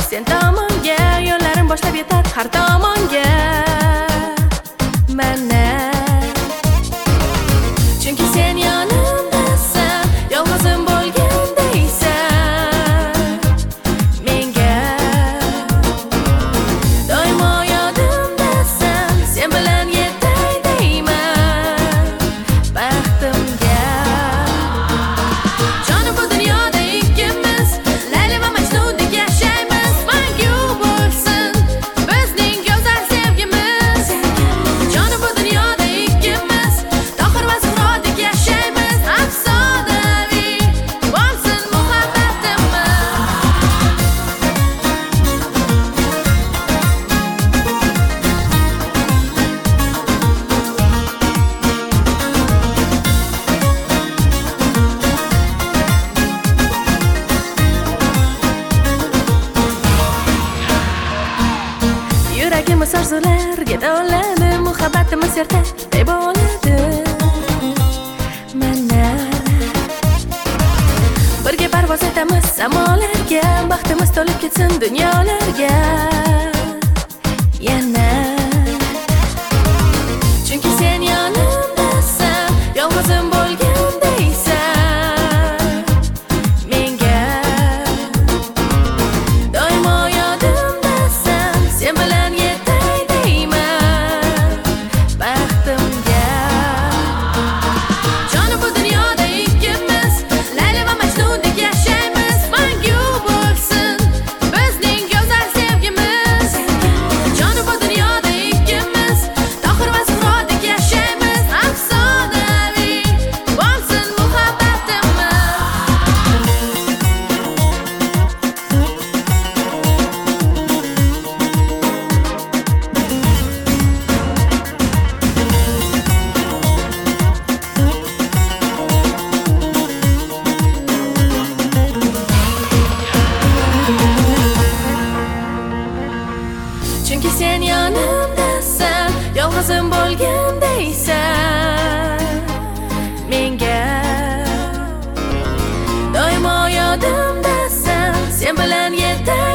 sen tomonga, yo'llarim boshlab yetar har tomonga mana. Chunki sen yonimdasan, yolg'izim bo'lgandaysan menga. Doimo yodimdasan, sen bilan yetay deyman baxtimga. Jonim bu dunyoda ikkimiz, Layli va Majnundek yashaymiz. Mangu bo'lsin bizning go'zal sevgimiz. Jonim bu dunyoda ikkimiz, Tohir va Zuhrodek yashaymiz. Afsonaviy bo'lsin muhabbatimiz. Yuragimiz orzularga to'ladi, muhabbatimiz ertaday bo'ladi mana. Birga parvoz etamiz samolarga, baxtimiz to'lib ketsin dunyolarga yana. Chunki sen yonimdasan, yolg'izim bo'lgandaysan menga. Doimo yodimdasan, sen bilan yetay deyman baxtimga. Jonim bu dunyoda ikkimiz, Layli va Majnundek yashaymiz. Mangu bo'lsin bizning go'zal sevgimiz. Jonim bu dunyoda ikkimiz, Tohir va Zuhrodek yashaymiz. Afsonaviy bo'lsin muhabbatimiz. Chunki sen yonimdasan, yolg'izim bo'lgandaysan menga. Doimo yodimdasan, sen bilan yetay